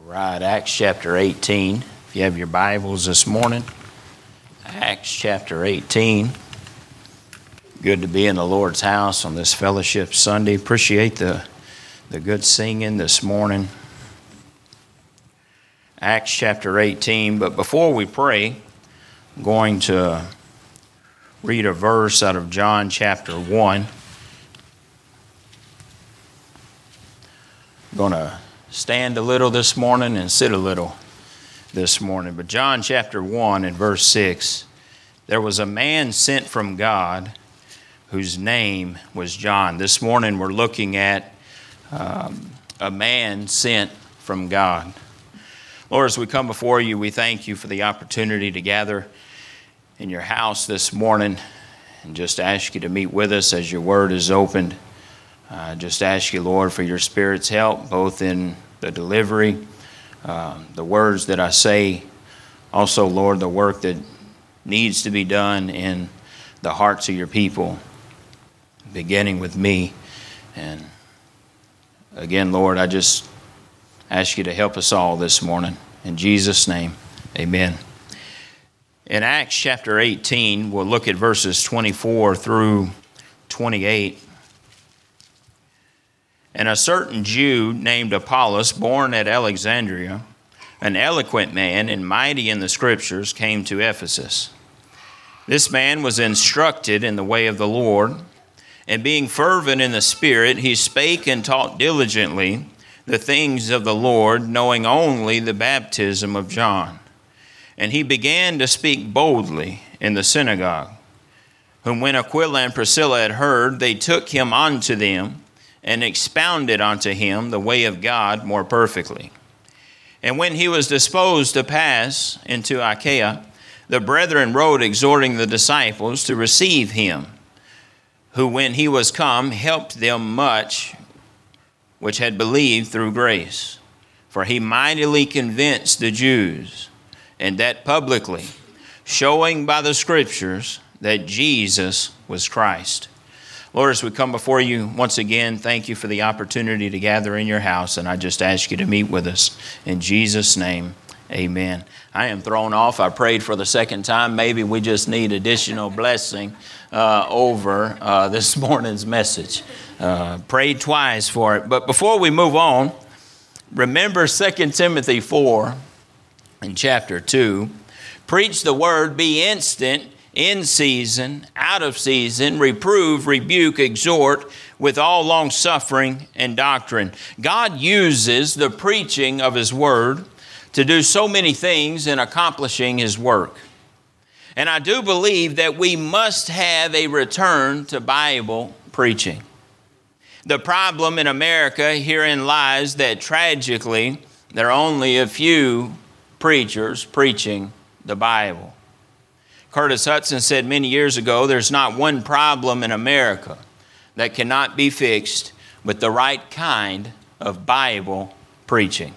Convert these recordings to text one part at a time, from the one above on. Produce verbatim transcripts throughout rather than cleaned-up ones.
Right, Acts chapter eighteen. If you have your Bibles this morning, Acts chapter eighteen. Good to be in the Lord's house on this Fellowship Sunday. Appreciate the, the good singing this morning. Acts chapter eighteen. But before we pray, I'm going to read a verse out of John chapter one. I'm going to stand a little this morning and sit a little this morning. But John chapter one and verse six, there was a man sent from God whose name was John. This morning we're looking at um, a man sent from God. Lord, as we come before you, we thank you for the opportunity to gather in your house this morning and just ask you to meet with us as your word is opened. Uh, just ask you, Lord, for your Spirit's help, both in the delivery, uh, the words that I say, also, Lord, the work that needs to be done in the hearts of your people, beginning with me. And again, Lord, I just ask you to help us all this morning. In Jesus' name, amen. In Acts chapter eighteen, we'll look at verses twenty-four through twenty-eight. And a certain Jew named Apollos, born at Alexandria, an eloquent man and mighty in the Scriptures, came to Ephesus. This man was instructed in the way of the Lord, and being fervent in the Spirit, he spake and taught diligently the things of the Lord, knowing only the baptism of John. And he began to speak boldly in the synagogue, whom when Aquila and Priscilla had heard, they took him unto them, and expounded unto him the way of God more perfectly. And when he was disposed to pass into Achaia, the brethren wrote, exhorting the disciples to receive him, who when he was come helped them much which had believed through grace. For he mightily convinced the Jews, and that publicly, showing by the Scriptures that Jesus was Christ. Lord, as we come before you once again, thank you for the opportunity to gather in your house, and I just ask you to meet with us. In Jesus' name, amen. I am thrown off. I prayed for the second time. Maybe we just need additional blessing uh, over uh, this morning's message. Uh, prayed twice for it. But before we move on, remember Second Timothy four in chapter two. Preach the word, be instant, in season, out of season, reprove, rebuke, exhort with all long suffering and doctrine. God uses the preaching of his word to do so many things in accomplishing his work. And I do believe that we must have a return to Bible preaching. The problem in America herein lies that tragically there are only a few preachers preaching the Bible. Curtis Hudson said many years ago, there's not one problem in America that cannot be fixed with the right kind of Bible preaching.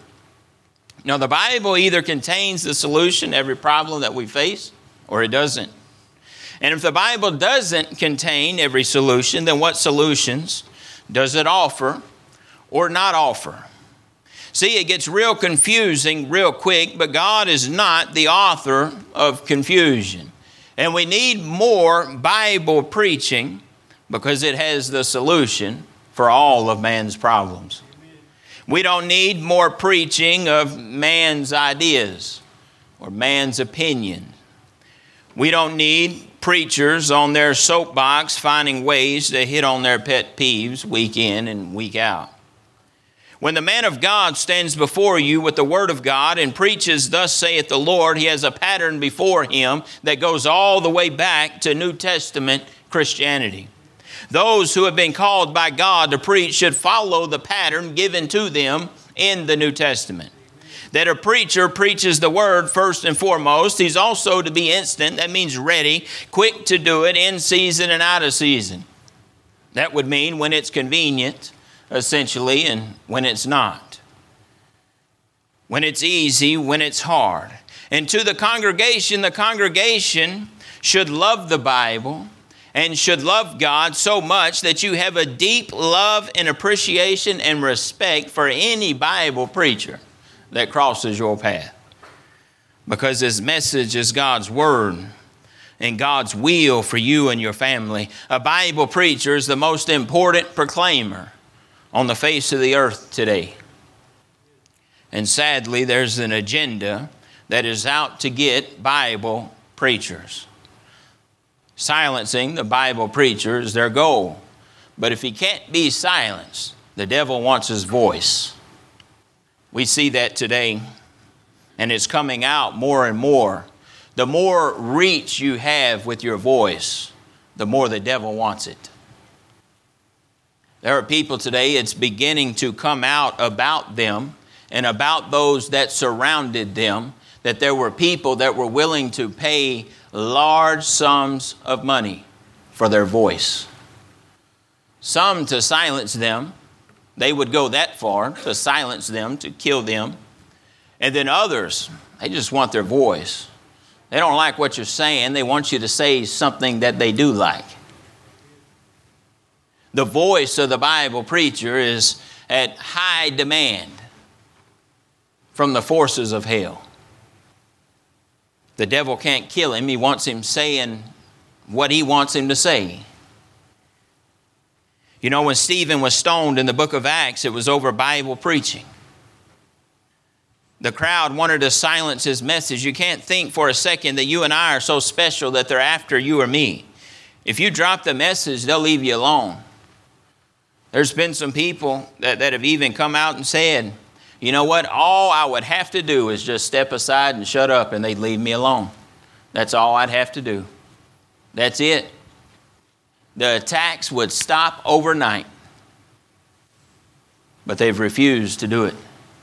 Now, the Bible either contains the solution to every problem that we face, or it doesn't. And if the Bible doesn't contain every solution, then what solutions does it offer or not offer? See, it gets real confusing real quick, but God is not the author of confusion. And we need more Bible preaching because it has the solution for all of man's problems. We don't need more preaching of man's ideas or man's opinion. We don't need preachers on their soapbox finding ways to hit on their pet peeves week in and week out. When the man of God stands before you with the word of God and preaches, thus saith the Lord, he has a pattern before him that goes all the way back to New Testament Christianity. Those who have been called by God to preach should follow the pattern given to them in the New Testament. That a preacher preaches the word first and foremost. He's also to be instant. That means ready, quick to do it, in season and out of season. That would mean when it's convenient, essentially, and when it's not. When it's easy, when it's hard. And to the congregation, the congregation should love the Bible and should love God so much that you have a deep love and appreciation and respect for any Bible preacher. that crosses your path. Because His message is God's word and God's will for you and your family. A Bible preacher is the most important proclaimer on the face of the earth today. And sadly, there's an agenda that is out to get Bible preachers. Silencing the Bible preacher is their goal. But if he can't be silenced, the devil wants his voice. We see that today, and it's coming out more and more. The more reach you have with your voice, the more the devil wants it. There are people today, it's beginning to come out about them and about those that surrounded them, that there were people that were willing to pay large sums of money for their voice. Some to silence them. They would go that far to silence them, to kill them. And then others, they just want their voice. They don't like what you're saying. They want you to say something that they do like. The voice of the Bible preacher is at high demand from the forces of hell. The devil can't kill him. He wants him saying what he wants him to say. You know, when Stephen was stoned in the book of Acts, it was over Bible preaching. The crowd wanted to silence his message. You can't think for a second that you and I are so special that they're after you or me. If you drop the message, they'll leave you alone. There's been some people that, that have even come out and said, you know what, all I would have to do is just step aside and shut up and they'd leave me alone. That's all I'd have to do. That's it. The attacks would stop overnight. But they've refused to do it.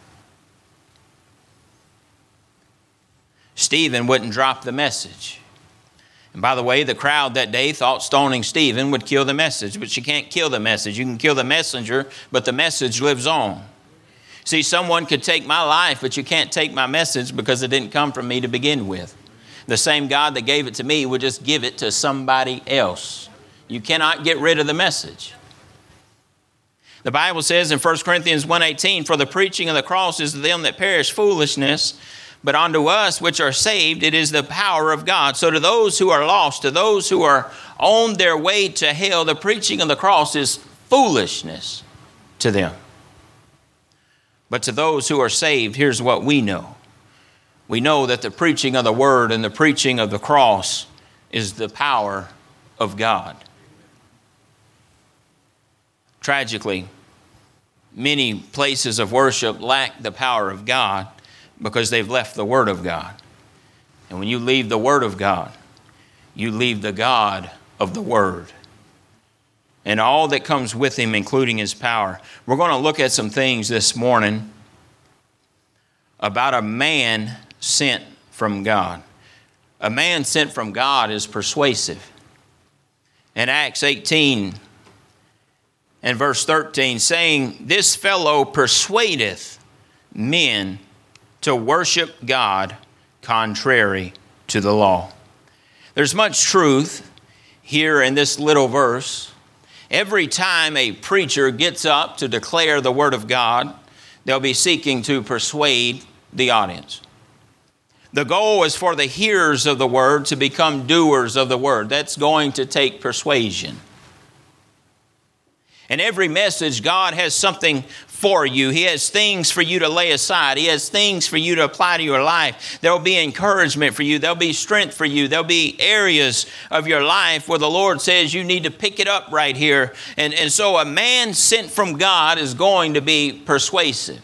Stephen wouldn't drop the message. And by the way, the crowd that day thought stoning Stephen would kill the message, but you can't kill the message. You can kill the messenger, but the message lives on. See, someone could take my life, but you can't take my message because it didn't come from me to begin with. The same God that gave it to me would just give it to somebody else. You cannot get rid of the message. The Bible says in First Corinthians one eighteen, for the preaching of the cross is to them that perish foolishness, but unto us which are saved, it is the power of God. So to those who are lost, to those who are on their way to hell, the preaching of the cross is foolishness to them. But to those who are saved, here's what we know. We know that the preaching of the word and the preaching of the cross is the power of God. Tragically, many places of worship lack the power of God because they've left the Word of God. And when you leave the Word of God, you leave the God of the Word and all that comes with Him, including His power. We're going to look at some things this morning about a man sent from God. A man sent from God is persuasive. In Acts eighteen and verse thirteen, saying, this fellow persuadeth men to worship God contrary to the law. There's much truth here in this little verse. Every time a preacher gets up to declare the word of God, they'll be seeking to persuade the audience. The goal is for the hearers of the word to become doers of the word. That's going to take persuasion. In every message, God has something for you. He has things for you to lay aside. He has things for you to apply to your life. There will be encouragement for you. There will be strength for you. There will be areas of your life where the Lord says you need to pick it up right here. And, and so a man sent from God is going to be persuasive.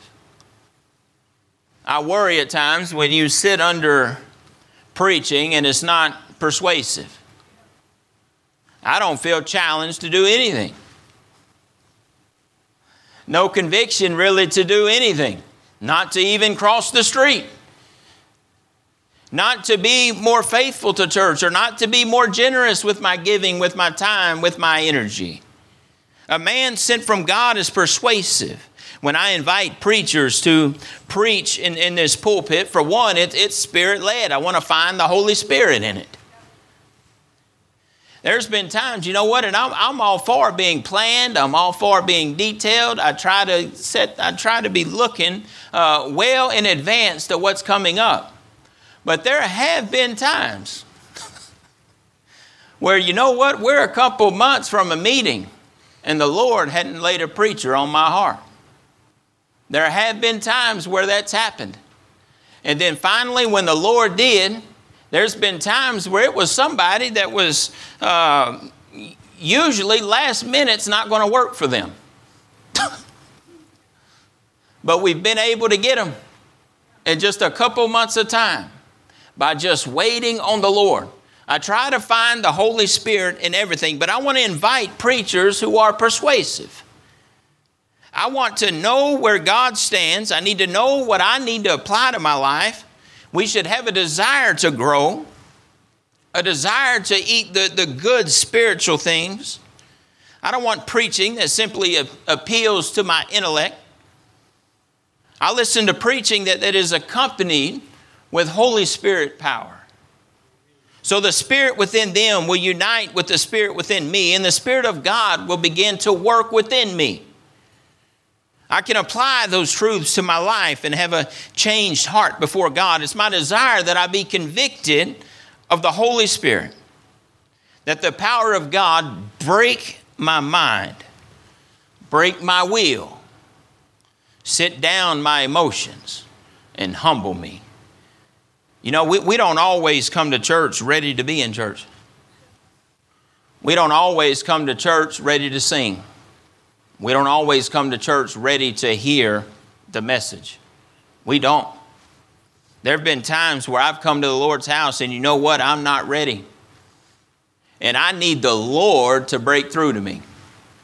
I worry at times when you sit under preaching and it's not persuasive. I don't feel challenged to do anything. No conviction really to do anything. Not to even cross the street. Not to be more faithful to church or not to be more generous with my giving, with my time, with my energy. A man sent from God is persuasive. When I invite preachers to preach in, in this pulpit, for one, it, it's Spirit-led. I want to find the Holy Spirit in it. There's been times, you know what, and I'm, I'm all for being planned. I'm all for being detailed. I try to set, I try to be looking uh, well in advance to what's coming up. But there have been times where, you know what, we're a couple months from a meeting and the Lord hadn't laid a preacher on my heart. There have been times where that's happened. And then finally, when the Lord did, there's been times where it was somebody that was uh, usually last minute's not going to work for them. But we've been able to get them in just a couple months of time by just waiting on the Lord. I try to find the Holy Spirit in everything, but I want to invite preachers who are persuasive. I want to know where God stands. I need to know what I need to apply to my life. We should have a desire to grow, a desire to eat the, the good spiritual things. I don't want preaching that simply a, appeals to my intellect. I listen to preaching that, that is accompanied with Holy Spirit power. So the Spirit within them will unite with the Spirit within me, and the Spirit of God will begin to work within me. I can apply those truths to my life and have a changed heart before God. It's my desire that I be convicted of the Holy Spirit, that the power of God break my mind, break my will, sit down my emotions, and humble me. You know, we, we don't always come to church ready to be in church. We don't always come to church ready to sing. We don't always come to church ready to hear the message. We don't. There have been times where I've come to the Lord's house and you know what? I'm not ready. And I need the Lord to break through to me.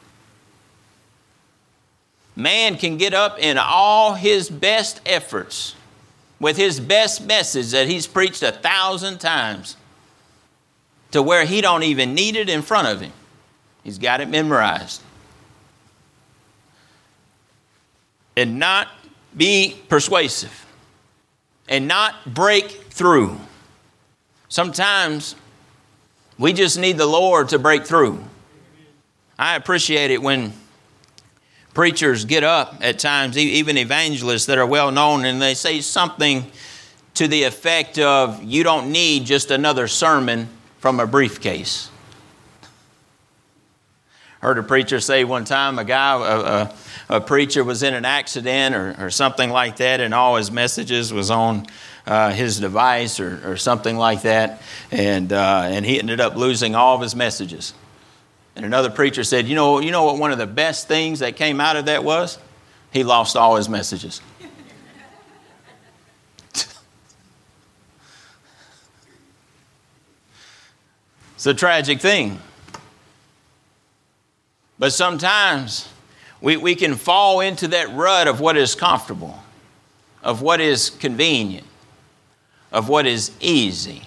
Man can get up in all his best efforts with his best message that he's preached a thousand times to where he don't even need it in front of him. He's got it memorized. And not be persuasive. And not break through. Sometimes we just need the Lord to break through. I appreciate it when preachers get up at times, even evangelists that are well known, and they say something to the effect of, you don't need just another sermon from a briefcase. Heard a preacher say one time, a guy, a, a, a preacher was in an accident or, or something like that, and all his messages was on uh, his device or, or something like that, and uh, and he ended up losing all of his messages. And another preacher said, you know, you know what one of the best things that came out of that was? He lost all his messages. It's a tragic thing. But sometimes we, we can fall into that rut of what is comfortable, of what is convenient, of what is easy.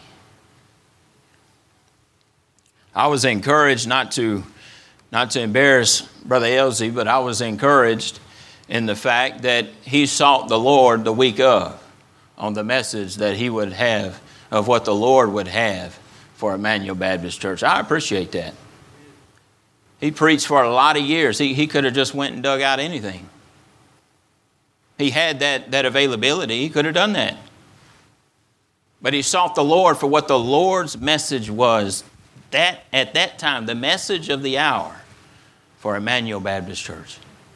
I was encouraged not to, not to embarrass Brother Elsie, but I was encouraged in the fact that he sought the Lord the week of on the message that he would have of what the Lord would have for Emmanuel Baptist Church. I appreciate that. He preached for a lot of years. He, he could have just went and dug out anything. He had that, that availability. He could have done that. But he sought the Lord for what the Lord's message was. That at that time, the message of the hour for Emmanuel Baptist Church.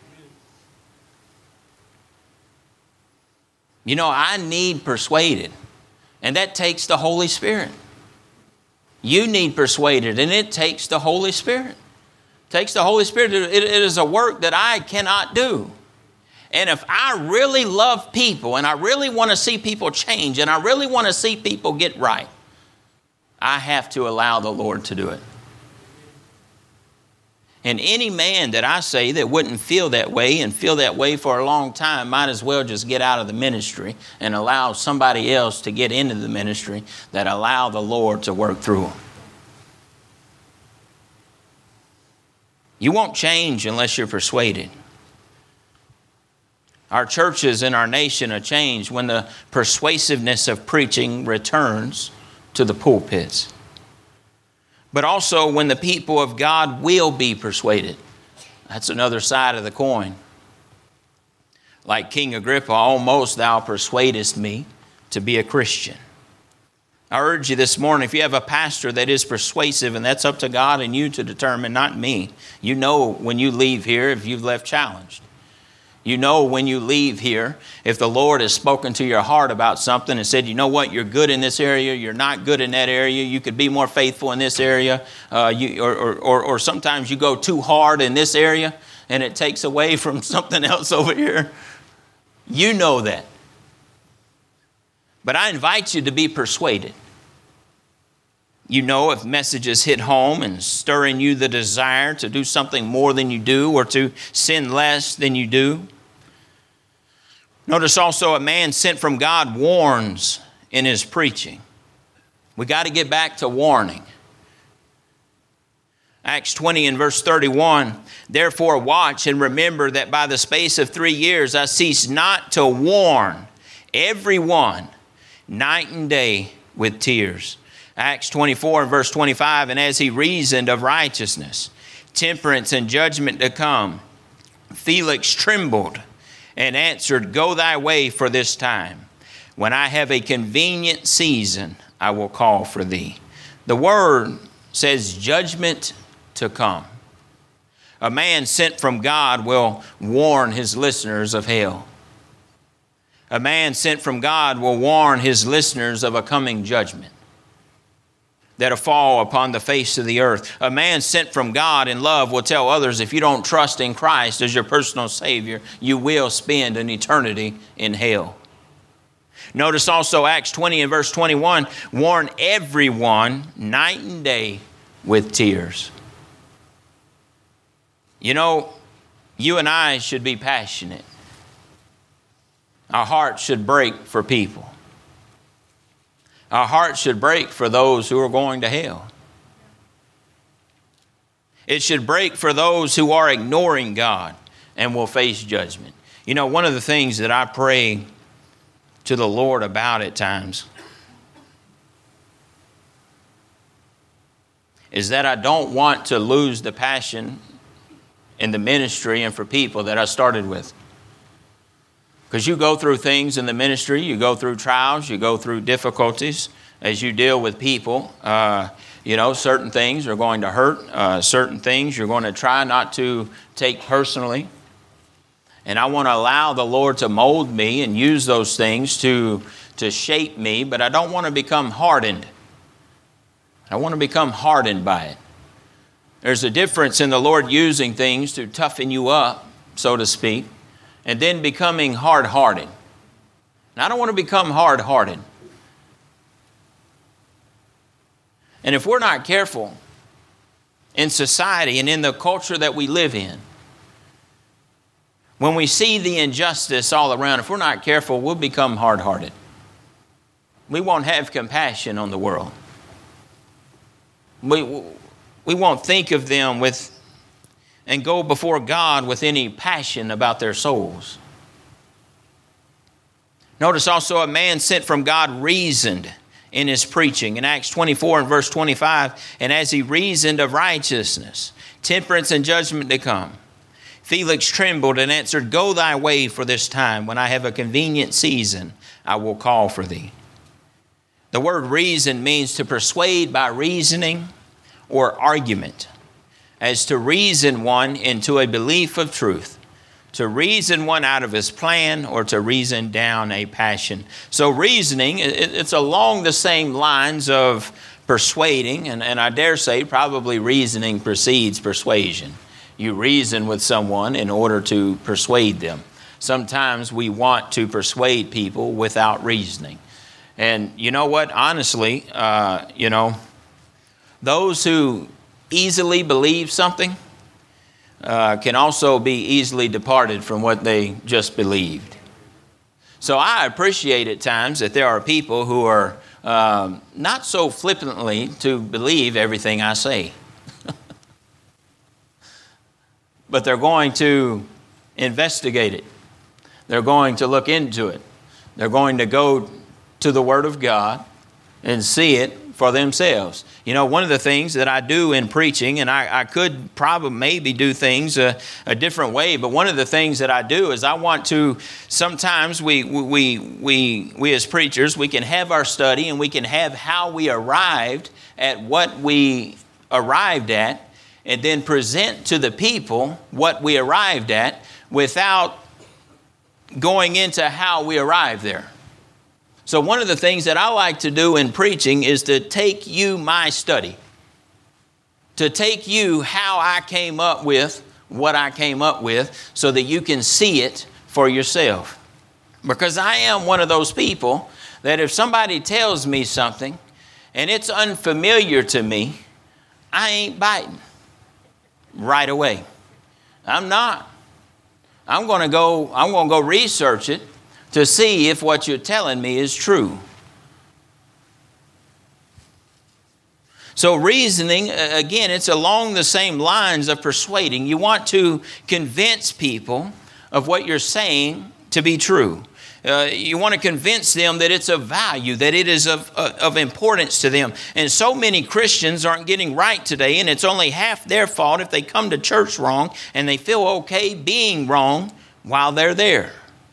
You know, I need persuaded, and that takes the Holy Spirit. You need persuaded, and it takes the Holy Spirit. It takes the Holy Spirit. It, it is a work that I cannot do. And if I really love people, and I really want to see people change, and I really want to see people get right, I have to allow the Lord to do it. And any man that I say that wouldn't feel that way and feel that way for a long time might as well just get out of the ministry and allow somebody else to get into the ministry that allow the Lord to work through them. You won't change unless you're persuaded. Our churches in our nation are changed when the persuasiveness of preaching returns to the pulpits. but also when the people of God will be persuaded. That's another side of the coin. Like King Agrippa, almost thou persuadest me to be a Christian. I urge you this morning, if you have a pastor that is persuasive, and that's up to God and you to determine, not me. You know when you leave here if you've left challenged. You know when you leave here if the Lord has spoken to your heart about something and said, you know what, you're good in this area, you're not good in that area, you could be more faithful in this area, uh, you, or, or, or, or sometimes you go too hard in this area and it takes away from something else over here. You know that. But I invite you to be persuaded. You know if messages hit home and stir in you the desire to do something more than you do or to sin less than you do. Notice also a man sent from God warns in his preaching. We got to get back to warning. Acts twenty and verse thirty-one, therefore watch and remember that by the space of three years I cease not to warn everyone night and day with tears. Acts twenty-four and verse twenty-five, and as he reasoned of righteousness, temperance and judgment to come, Felix trembled and answered, go thy way for this time. When I have a convenient season, I will call for thee. The word says judgment to come. A man sent from God will warn his listeners of hell. A man sent from God will warn his listeners of a coming judgment that'll fall upon the face of the earth. A man sent from God in love will tell others, if you don't trust in Christ as your personal Savior, you will spend an eternity in hell. Notice also Acts twenty and verse twenty-one, warn everyone night and day with tears. You know, you and I should be passionate. Our hearts should break for people. Our hearts should break for those who are going to hell. It should break for those who are ignoring God and will face judgment. You know, one of the things that I pray to the Lord about at times is that I don't want to lose the passion in the ministry and for people that I started with. Because you go through things in the ministry, you go through trials, you go through difficulties as you deal with people. Uh, you know, certain things are going to hurt. Uh, certain things you're going to try not to take personally. And I want to allow the Lord to mold me and use those things to, to shape me, but I don't want to become hardened. I want to become hardened by it. There's a difference in the Lord using things to toughen you up, so to speak, and then becoming hard-hearted. And I don't want to become hard-hearted. And if we're not careful in society and in the culture that we live in, when we see the injustice all around, if we're not careful, we'll become hard-hearted. We won't have compassion on the world. We, we won't think of them with and go before God with any passion about their souls. Notice also a man sent from God reasoned in his preaching. In Acts twenty-four and verse twenty-five, and as he reasoned of righteousness, temperance and judgment to come, Felix trembled and answered, go thy way for this time. When I have a convenient season, I will call for thee. The word reason means to persuade by reasoning or argument, as to reason one into a belief of truth, to reason one out of his plan, or to reason down a passion. So reasoning, it's along the same lines of persuading, and, and I dare say probably reasoning precedes persuasion. You reason with someone in order to persuade them. Sometimes we want to persuade people without reasoning. And you know what? Honestly, uh, you know, those who easily believe something uh, can also be easily departed from what they just believed. So I appreciate at times that there are people who are um, not so flippantly to believe everything I say. But they're going to investigate it. They're going to look into it. They're going to go to the Word of God and see it for themselves. You know, one of the things that I do in preaching, and I, I could probably maybe do things a, a different way, but one of the things that I do is I want to, sometimes we, we, we, we as preachers, we can have our study and we can have how we arrived at what we arrived at, and then present to the people what we arrived at without going into how we arrived there. So one of the things that I like to do in preaching is to take you my study, to take you how I came up with what I came up with so that you can see it for yourself. Because I am one of those people that if somebody tells me something and it's unfamiliar to me, I ain't biting right away. I'm not. I'm going to go, I'm going to go research it to see if what you're telling me is true. So reasoning, again, it's along the same lines of persuading. You want to convince people of what you're saying to be true. Uh, you want to convince them that it's of value, that it is of, of, of importance to them. And so many Christians aren't getting right today, and it's only half their fault if they come to church wrong and they feel okay being wrong while they're there.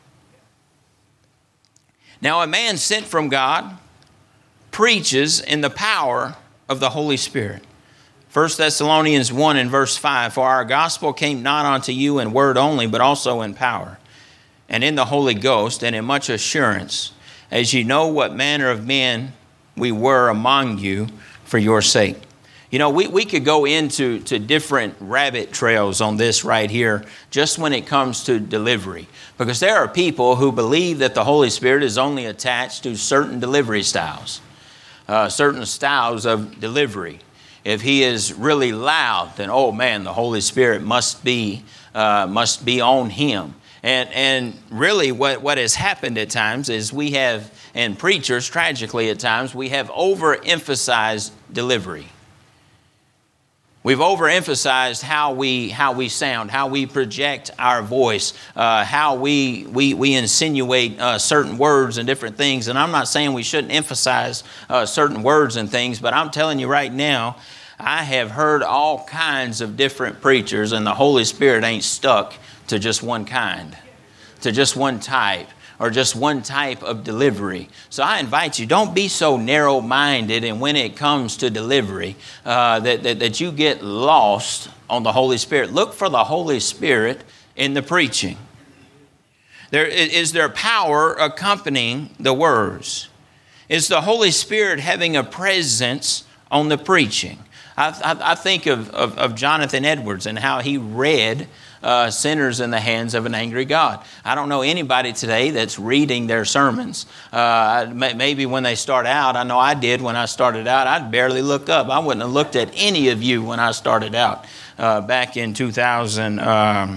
Now, a man sent from God preaches in the power of the Holy Spirit. First Thessalonians one and verse five, for our gospel came not unto you in word only, but also in power, and in the Holy Ghost, and in much assurance, as ye know what manner of men we were among you for your sake. You know, we, we could go into to different rabbit trails on this right here, just when it comes to delivery. Because there are people who believe that the Holy Spirit is only attached to certain delivery styles, uh, certain styles of delivery. If he is really loud, then, oh man, the Holy Spirit must be, uh, must be on him. And and really what, what has happened at times is we have, and preachers, tragically at times, we have overemphasized delivery. We've overemphasized how we how we sound, how we project our voice, uh, how we we we insinuate uh, certain words and different things. And I'm not saying we shouldn't emphasize uh, certain words and things, but I'm telling you right now, I have heard all kinds of different preachers, and the Holy Spirit ain't stuck to just one kind, to just one type, or just one type of delivery. So I invite you, don't be so narrow-minded, and when it comes to delivery, uh, that, that, that you get lost on the Holy Spirit. Look for the Holy Spirit in the preaching. There is there power accompanying the words. Is the Holy Spirit having a presence on the preaching? I, I, I think of, of, of Jonathan Edwards and how he read Uh, sinners in the hands of an angry God. I don't know anybody today that's reading their sermons. Uh, maybe when they start out, I know I did when I started out, I'd barely look up. I wouldn't have looked at any of you when I started out uh, back in two thousand. Um,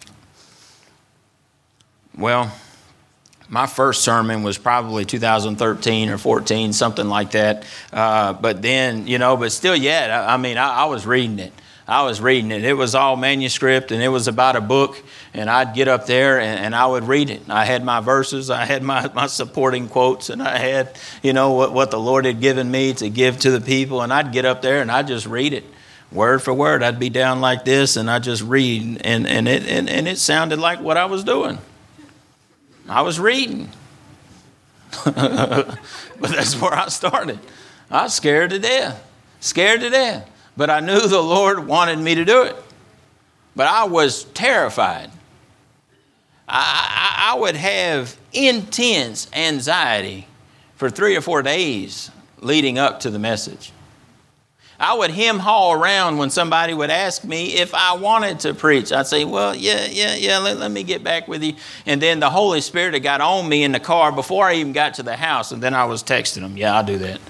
well, my first sermon was probably two thousand thirteen or fourteen, something like that. Uh, but then, you know, but still yet, I, I mean, I, I was reading it. I was reading it. It was all manuscript, and it was about a book, and I'd get up there, and, and I would read it. I had my verses. I had my, my supporting quotes, and I had, you know, what, what the Lord had given me to give to the people, and I'd get up there, and I'd just read it word for word. I'd be down like this, and I'd just read, and, and, it, and, and it sounded like what I was doing. I was reading. But that's where I started. I was scared to death, scared to death. But I knew the Lord wanted me to do it. But I was terrified. I, I, I would have intense anxiety for three or four days leading up to the message. I would hem-haw around when somebody would ask me if I wanted to preach. I'd say, well, yeah, yeah, yeah, let, let me get back with you. And then the Holy Spirit had got on me in the car before I even got to the house. And then I was texting them, yeah, I'll do that.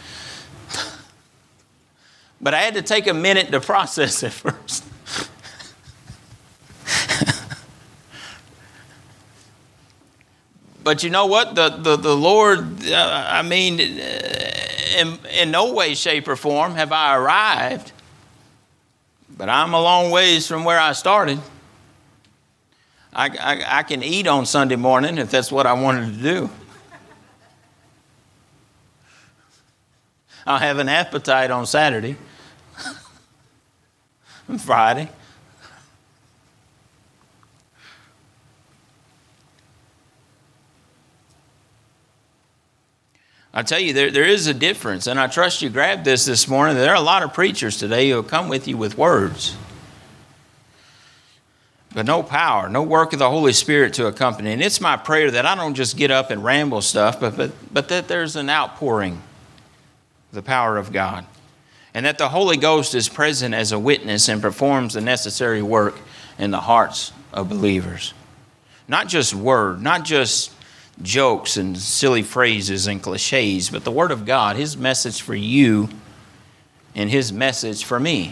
But I had to take a minute to process it first. But you know what? The, the, the Lord, uh, I mean, in, in no way, shape, or form have I arrived. But I'm a long ways from where I started. I, I, I can eat on Sunday morning if that's what I wanted to do. I'll have an appetite on Saturday and Friday. I tell you, there, there is a difference, and I trust you grabbed this this morning. There are a lot of preachers today who will come with you with words, but no power, no work of the Holy Spirit to accompany. And it's my prayer that I don't just get up and ramble stuff, but, but, but that there's an outpouring of the power of God, and that the Holy Ghost is present as a witness and performs the necessary work in the hearts of believers. Not just word, not just jokes and silly phrases and cliches, but the Word of God, His message for you and His message for me.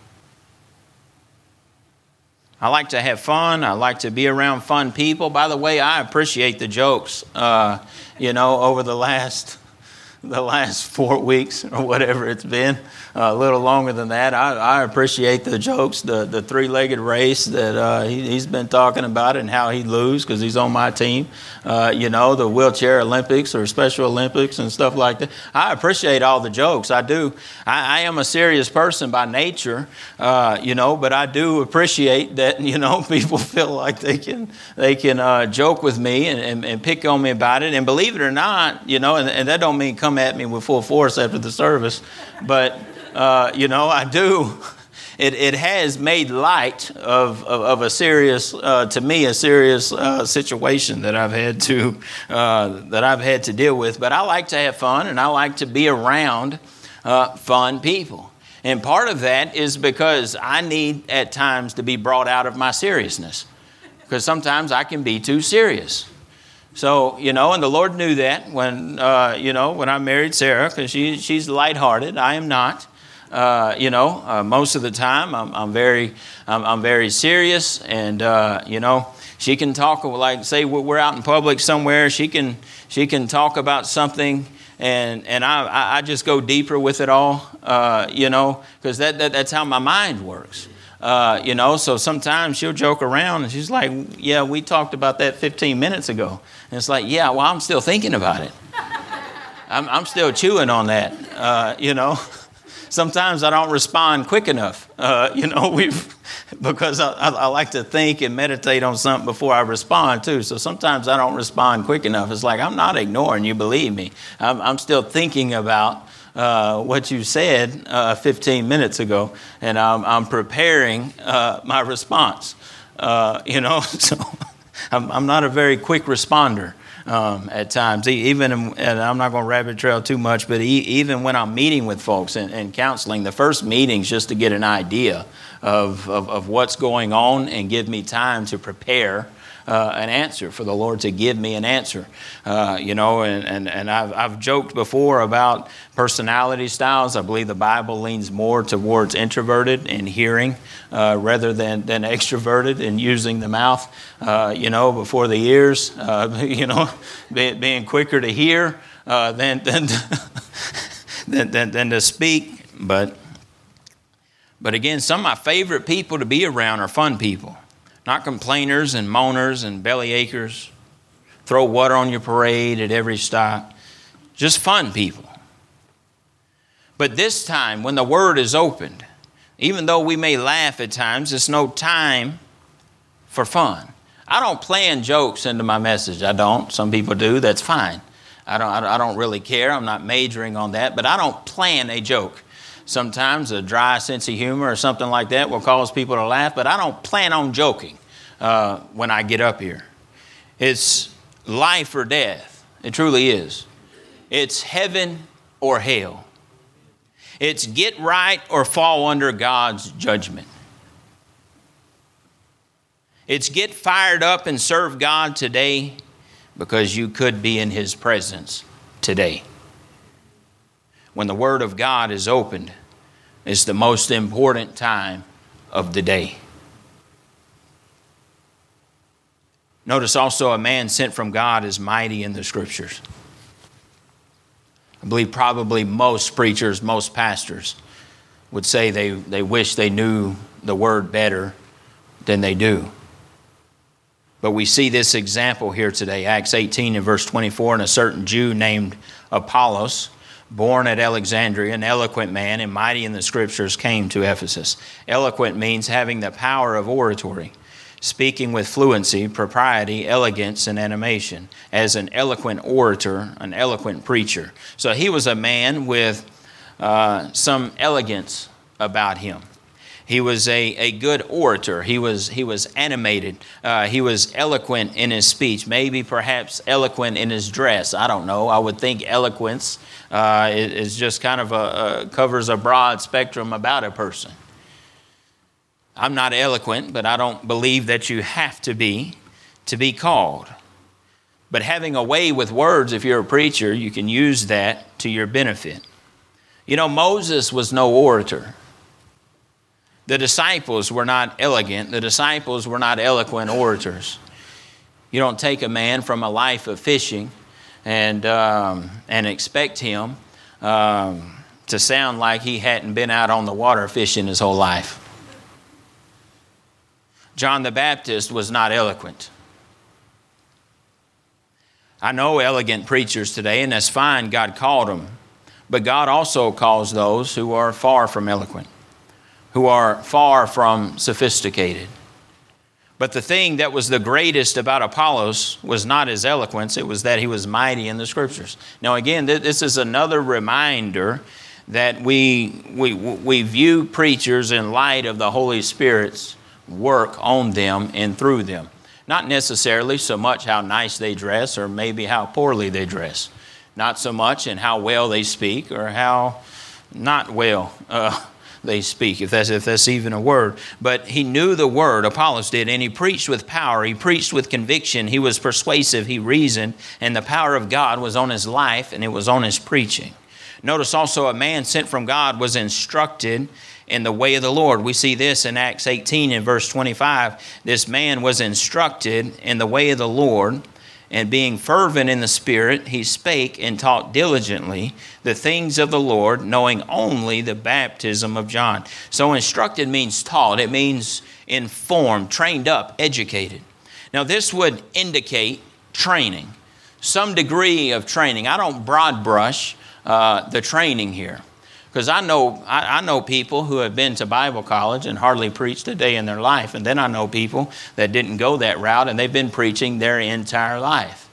I like to have fun. I like to be around fun people. By the way, I appreciate the jokes, uh, you know, over the last the last four weeks or whatever it's been, uh, a little longer than that. I, I appreciate the jokes, the, the three-legged race that uh, he, he's been talking about and how he lose because he's on my team. Uh, you know, the wheelchair Olympics or Special Olympics and stuff like that. I appreciate all the jokes. I do. I, I am a serious person by nature, uh, you know, but I do appreciate that, you know, people feel like they can they can uh, joke with me and, and, and pick on me about it. And believe it or not, you know, and, and that don't mean come at me with full force after the service, but uh, you know, I do. It it has made light of of, of a serious, uh, to me, a serious uh, situation that I've had to uh, that I've had to deal with. But I like to have fun, and I like to be around uh, fun people. And part of that is because I need at times to be brought out of my seriousness, because sometimes I can be too serious. So, you know, and the Lord knew that when, uh, you know, when I married Sarah, because she, she's lighthearted. I am not. Uh, you know, uh, most of the time I'm, I'm very, I'm, I'm very serious, and uh, you know, she can talk like, say we're out in public somewhere. She can, she can talk about something, and and I, I just go deeper with it all. Uh, you know, because that, that that's how my mind works. Uh, you know, so sometimes she'll joke around and she's like, yeah, we talked about that fifteen minutes ago. And it's like, yeah, well, I'm still thinking about it. I'm, I'm still chewing on that, uh, you know. Sometimes I don't respond quick enough, uh, you know, we've, because I, I, I like to think and meditate on something before I respond too. So sometimes I don't respond quick enough. It's like, I'm not ignoring you, believe me. I'm, I'm still thinking about Uh, what you said uh, fifteen minutes ago, and I'm, I'm preparing uh, my response. Uh, you know, so I'm, I'm not a very quick responder um, at times. Even, and I'm not going to rabbit trail too much, but e- even when I'm meeting with folks and, and counseling, the first meeting's just to get an idea of, of, of what's going on and give me time to prepare Uh, an answer, for the Lord to give me an answer. Uh, you know, and, and, and I've, I've joked before about personality styles. I believe the Bible leans more towards introverted in hearing uh, rather than, than extroverted in using the mouth, uh, you know, before the ears, uh, you know, be, being quicker to hear uh, than, than, than, than, than to speak. But, but again, some of my favorite people to be around are fun people. Not complainers and moaners and belly achers, throw water on your parade at every stop. Just fun people. But this time, when the Word is opened, even though we may laugh at times, it's no time for fun. I don't plan jokes into my message. I don't. Some people do. That's fine. I don't, I don't really care. I'm not majoring on that. But I don't plan a joke. Sometimes a dry sense of humor or something like that will cause people to laugh, but I don't plan on joking uh, when I get up here. It's life or death. It truly is. It's heaven or hell. It's get right or fall under God's judgment. It's get fired up and serve God today because you could be in His presence today. When the Word of God is opened, it's the most important time of the day. Notice also a man sent from God is mighty in the Scriptures. I believe probably most preachers, most pastors would say they, they wish they knew the Word better than they do. But we see this example here today, Acts eighteen and verse twenty-four, and a certain Jew named Apollos, born at Alexandria, an eloquent man and mighty in the Scriptures, came to Ephesus. Eloquent means having the power of oratory, speaking with fluency, propriety, elegance, and animation, as an eloquent orator, an eloquent preacher. So he was a man with uh, some elegance about him. He was a, a good orator. He was he was animated. Uh, he was eloquent in his speech, maybe perhaps eloquent in his dress. I don't know. I would think eloquence uh, is, is just kind of a, a covers a broad spectrum about a person. I'm not eloquent, but I don't believe that you have to be to be called. But having a way with words, if you're a preacher, you can use that to your benefit. You know, Moses was no orator. The disciples were not elegant. The disciples were not eloquent orators. You don't take a man from a life of fishing and um, and expect him um, to sound like he hadn't been out on the water fishing his whole life. John the Baptist was not eloquent. I know elegant preachers today, and that's fine. God called them. But God also calls those who are far from eloquent, who are far from sophisticated. But the thing that was the greatest about Apollos was not his eloquence, it was that he was mighty in the Scriptures. Now again, this is another reminder that we, we, we view preachers in light of the Holy Spirit's work on them and through them. Not necessarily so much how nice they dress or maybe how poorly they dress. Not so much in how well they speak or how not well uh, they speak, if that's if that's even a word. But he knew the word, Apollos did, and he preached with power. He preached with conviction. He was persuasive. He reasoned, and the power of God was on his life, and it was on his preaching. Notice also a man sent from God was instructed in the way of the Lord. We see this in Acts eighteen in verse twenty-five. This man was instructed in the way of the Lord, and being fervent in the Spirit, he spake and taught diligently the things of the Lord, knowing only the baptism of John. So instructed means taught. It means informed, trained up, educated. Now this would indicate training, some degree of training. I don't broad brush uh, the training here. Because I know I, I know people who have been to Bible college and hardly preached a day in their life. And then I know people that didn't go that route and they've been preaching their entire life.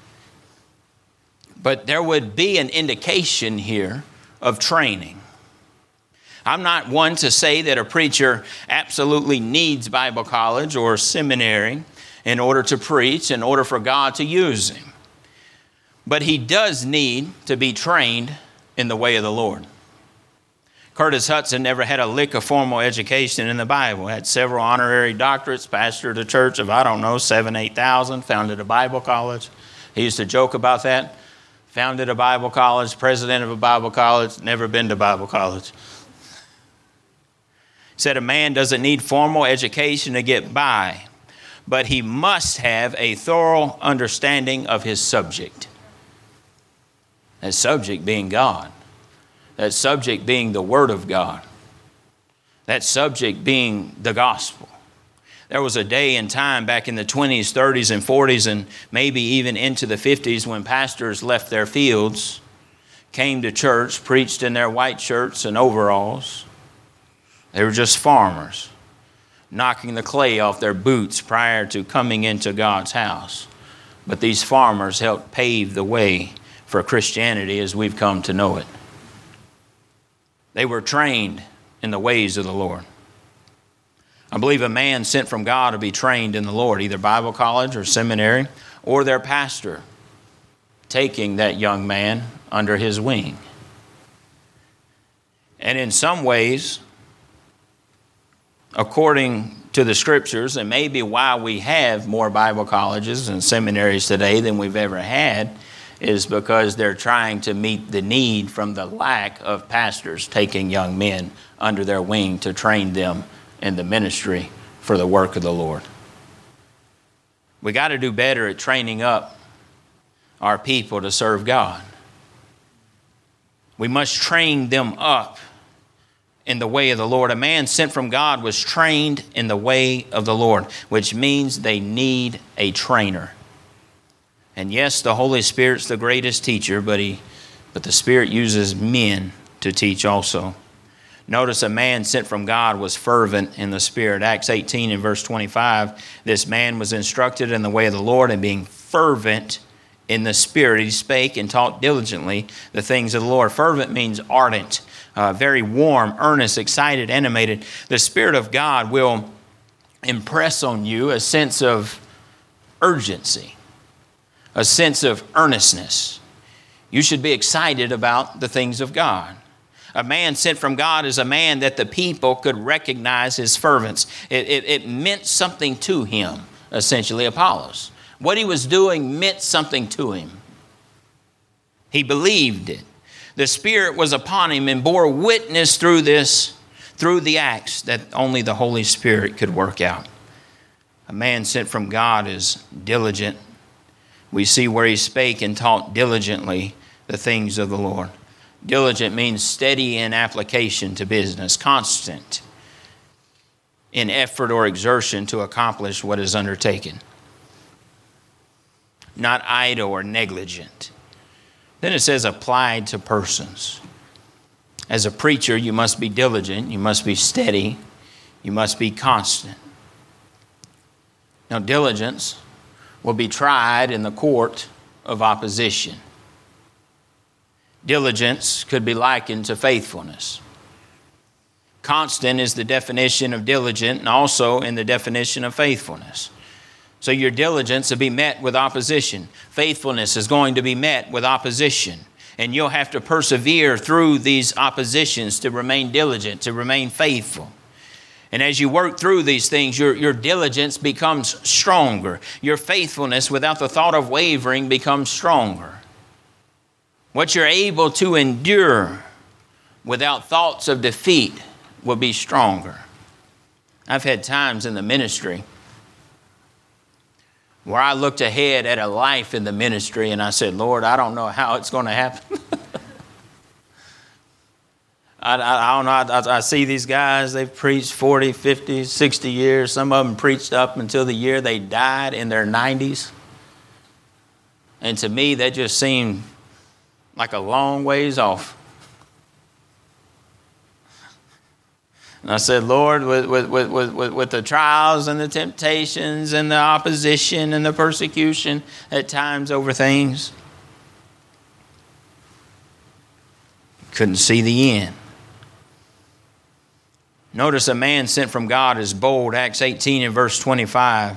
But there would be an indication here of training. I'm not one to say that a preacher absolutely needs Bible college or seminary in order to preach, in order for God to use him. But he does need to be trained in the way of the Lord. Curtis Hudson never had a lick of formal education in the Bible. Had several honorary doctorates, pastored a church of, I don't know, seven, eight thousand, founded a Bible college. He used to joke about that. Founded a Bible college, president of a Bible college, never been to Bible college. He said a man doesn't need formal education to get by, but he must have a thorough understanding of his subject. That subject being God. That subject being the Word of God. That subject being the gospel. There was a day and time back in the twenties, thirties, and forties, and maybe even into the fifties when pastors left their fields, came to church, preached in their white shirts and overalls. They were just farmers, knocking the clay off their boots prior to coming into God's house. But these farmers helped pave the way for Christianity as we've come to know it. They were trained in the ways of the Lord. I believe a man sent from God to be trained in the Lord, either Bible college or seminary, or their pastor taking that young man under his wing. And in some ways, according to the Scriptures, and maybe why we have more Bible colleges and seminaries today than we've ever had, is because they're trying to meet the need from the lack of pastors taking young men under their wing to train them in the ministry for the work of the Lord. We got to do better at training up our people to serve God. We must train them up in the way of the Lord. A man sent from God was trained in the way of the Lord, which means they need a trainer. And yes, the Holy Spirit's the greatest teacher, but he but the Spirit uses men to teach also. Notice a man sent from God was fervent in the Spirit. Acts eighteen and verse twenty-five, this man was instructed in the way of the Lord, and being fervent in the Spirit, he spake and taught diligently the things of the Lord. Fervent means ardent, uh, very warm, earnest, excited, animated. The Spirit of God will impress on you a sense of urgency, a sense of earnestness. You should be excited about the things of God. A man sent from God is a man that the people could recognize his fervence. It, it, it meant something to him, essentially, Apollos. What he was doing meant something to him. He believed it. The Spirit was upon him and bore witness through this, through the acts that only the Holy Spirit could work out. A man sent from God is diligent. We see where he spake and taught diligently the things of the Lord. Diligent means steady in application to business, constant in effort or exertion to accomplish what is undertaken. Not idle or negligent. Then it says applied to persons. As a preacher, you must be diligent, you must be steady, you must be constant. Now, diligence will be tried in the court of opposition. Diligence could be likened to faithfulness. Constant is the definition of diligent and also in the definition of faithfulness. So your diligence will be met with opposition. Faithfulness is going to be met with opposition. And you'll have to persevere through these oppositions to remain diligent, to remain faithful. And as you work through these things, your, your diligence becomes stronger. Your faithfulness without the thought of wavering becomes stronger. What you're able to endure without thoughts of defeat will be stronger. I've had times in the ministry where I looked ahead at a life in the ministry and I said, Lord, I don't know how it's going to happen. I, I, I don't know. I, I see these guys, they've preached forty, fifty, sixty years. Some of them preached up until the year they died in their nineties. And to me, that just seemed like a long ways off. And I said, Lord, with, with, with, with, with the trials and the temptations and the opposition and the persecution at times over things, couldn't see the end. Notice a man sent from God is bold. Acts eighteen and verse twenty-five.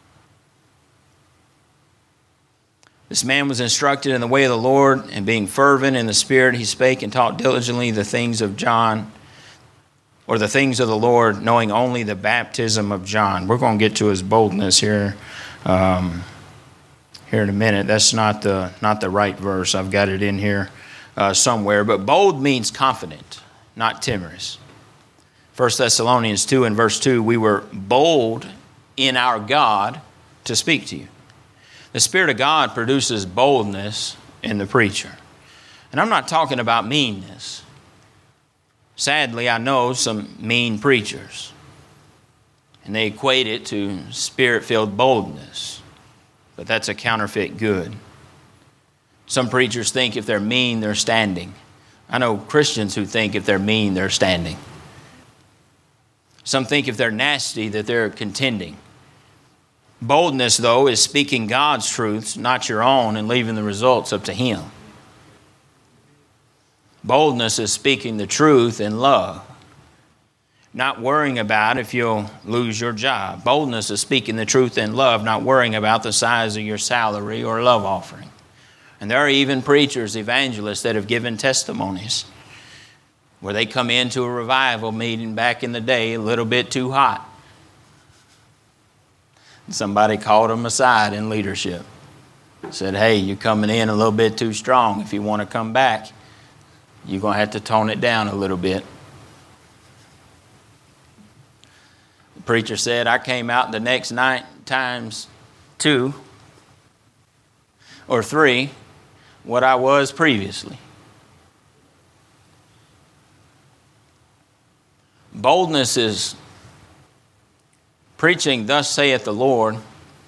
This man was instructed in the way of the Lord, and being fervent in the Spirit, he spake and taught diligently the things of John, or the things of the Lord, knowing only the baptism of John. We're going to get to his boldness here, um, here in a minute. That's not the not the right verse. I've got it in here uh, somewhere. But bold means confident, not timorous. First Thessalonians two and verse two, we were bold in our God to speak to you. The Spirit of God produces boldness in the preacher. And I'm not talking about meanness. Sadly, I know some mean preachers, and they equate it to Spirit-filled boldness. But that's a counterfeit good. Some preachers think if they're mean, they're standing. I know Christians who think if they're mean, they're standing. Some think if they're nasty, that they're contending. Boldness, though, is speaking God's truths, not your own, and leaving the results up to Him. Boldness is speaking the truth in love, not worrying about if you'll lose your job. Boldness is speaking the truth in love, not worrying about the size of your salary or love offering. And there are even preachers, evangelists, that have given testimonies where they come into a revival meeting back in the day a little bit too hot. Somebody called them aside in leadership. Said, hey, you're coming in a little bit too strong. If you want to come back, you're going to have to tone it down a little bit. The preacher said, I came out the next night times two or three what I was previously. Boldness is preaching, thus saith the Lord,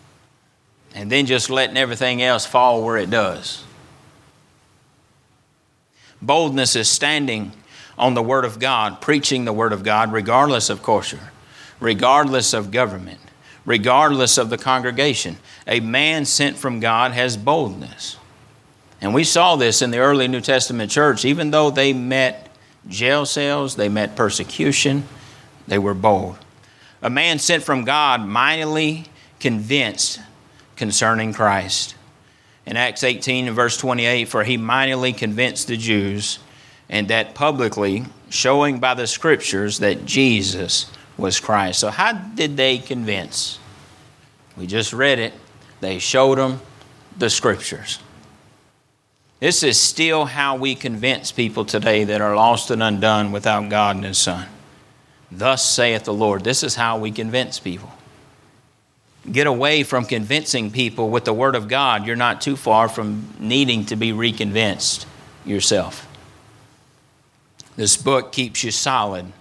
and then just letting everything else fall where it does. Boldness is standing on the Word of God, preaching the Word of God, regardless of culture, regardless of government, regardless of the congregation. A man sent from God has boldness. And we saw this in the early New Testament church. Even though they met jail cells, they met persecution, they were bold. A man sent from God mightily convinced concerning Christ. In Acts eighteen and verse twenty-eight, for he mightily convinced the Jews, and that publicly, showing by the Scriptures that Jesus was Christ. So how did they convince? We just read it. They showed them the Scriptures. This is still how we convince people today that are lost and undone without God and His Son. Thus saith the Lord. This is how we convince people. Get away from convincing people with the Word of God. You're not too far from needing to be reconvinced yourself. This book keeps you solid.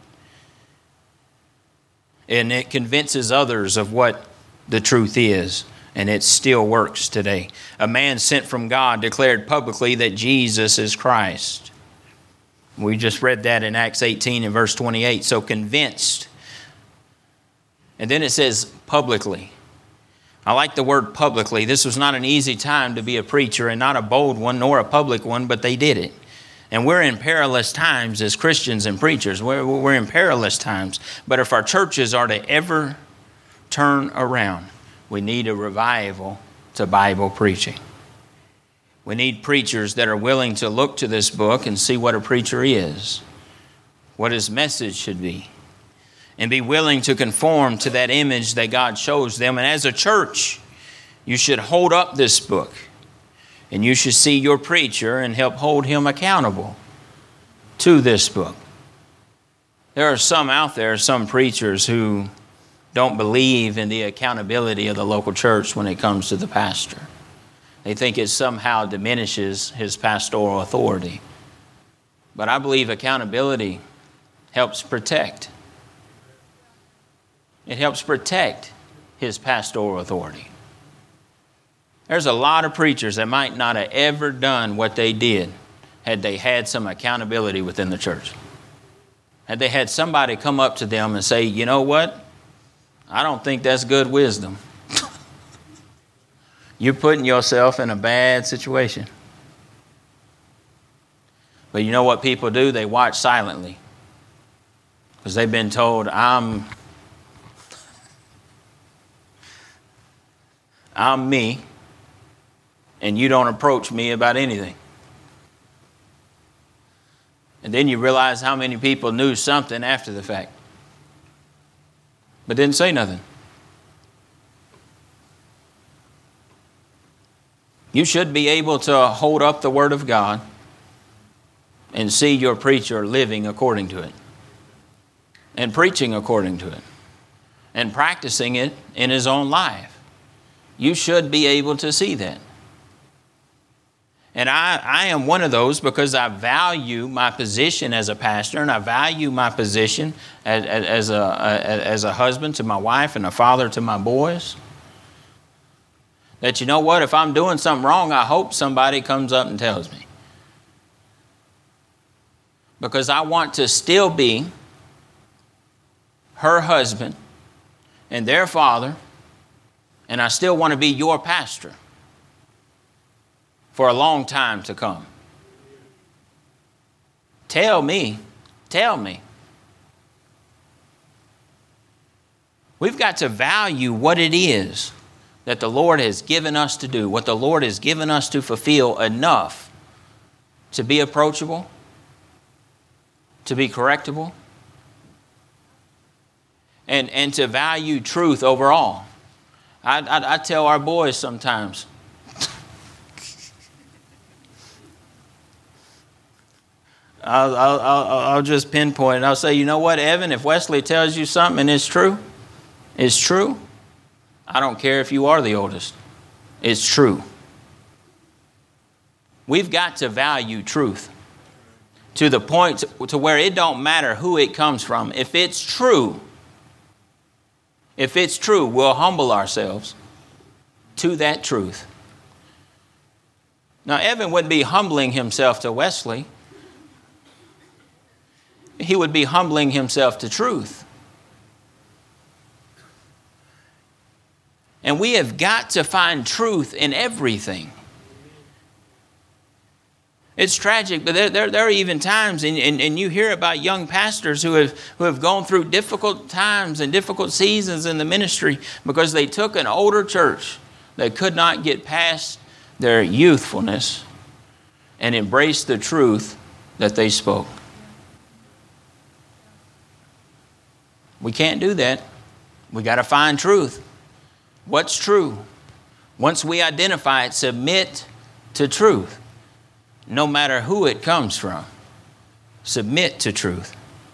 And it convinces others of what the truth is. And it still works today. A man sent from God declared publicly that Jesus is Christ. We just read that in Acts eighteen and verse twenty-eight. So convinced. And then it says publicly. I like the word publicly. This was not an easy time to be a preacher, and not a bold one nor a public one, but they did it. And we're in perilous times as Christians and preachers. We're, we're in perilous times. But if our churches are to ever turn around, we need a revival to Bible preaching. We need preachers that are willing to look to this book and see what a preacher is, what his message should be, and be willing to conform to that image that God shows them. And as a church, you should hold up this book, and you should see your preacher and help hold him accountable to this book. There are some out there, some preachers who don't believe in the accountability of the local church when it comes to the pastor. They think it somehow diminishes his pastoral authority. But I believe accountability helps protect. It helps protect his pastoral authority. There's a lot of preachers that might not have ever done what they did had they had some accountability within the church. Had they had somebody come up to them and say, you know what? I don't think that's good wisdom. You're putting yourself in a bad situation. But you know what people do? They watch silently. Because they've been told, I'm, I'm me, and you don't approach me about anything. And then you realize how many people knew something after the fact, but didn't say nothing. You should be able to hold up the Word of God and see your preacher living according to it, and preaching according to it, and practicing it in his own life. You should be able to see that. And I, I am one of those because I value my position as a pastor, and I value my position as, as, a, as a husband to my wife and a father to my boys. That you know what, if I'm doing something wrong, I hope somebody comes up and tells me. Because I want to still be her husband and their father, and I still want to be your pastor for a long time to come. Tell me, tell me. We've got to value what it is that the Lord has given us to do, what the Lord has given us to fulfill enough to be approachable, to be correctable, and, and to value truth overall. I, I, I tell our boys sometimes, I'll, I'll, I'll, I'll just pinpoint it. I'll say, you know what, Evan, if Wesley tells you something and it's true, it's true. I don't care if you are the oldest. It's true. We've got to value truth to the point to, to where it don't matter who it comes from. If it's true, if it's true, we'll humble ourselves to that truth. Now, Evan wouldn't be humbling himself to Wesley he would be humbling himself to truth. And we have got to find truth in everything. It's tragic, but there, there, there are even times, and, and, and you hear about young pastors who have, who have gone through difficult times and difficult seasons in the ministry because they took an older church that could not get past their youthfulness and embraced the truth that they spoke. We can't do that. We got to find truth. What's true? Once we identify it, submit to truth. No matter who it comes from, submit to truth.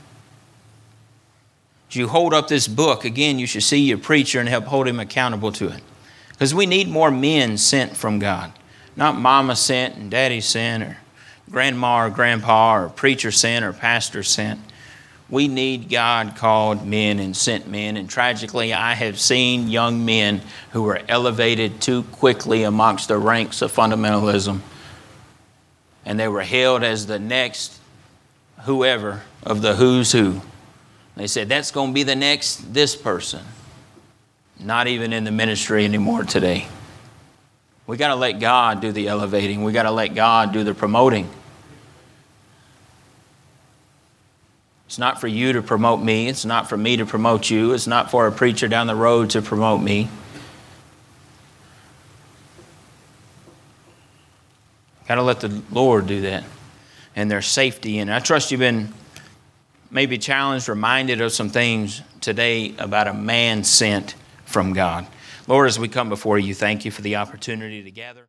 As you hold up this book, again, you should see your preacher and help hold him accountable to it. Because we need more men sent from God. Not mama sent and daddy sent or grandma or grandpa or preacher sent or pastor sent. We need God-called men and sent men. And tragically, I have seen young men who were elevated too quickly amongst the ranks of fundamentalism. And they were hailed as the next whoever of the who's who. They said, that's going to be the next this person. Not even in the ministry anymore today. We got to let God do the elevating. We got to let God do the promoting. It's not for you to promote me. It's not for me to promote you. It's not for a preacher down the road to promote me. Got to let the Lord do that. And there's safety in it. I trust you've been maybe challenged, reminded of some things today about a man sent from God. Lord, as we come before you, thank you for the opportunity to gather.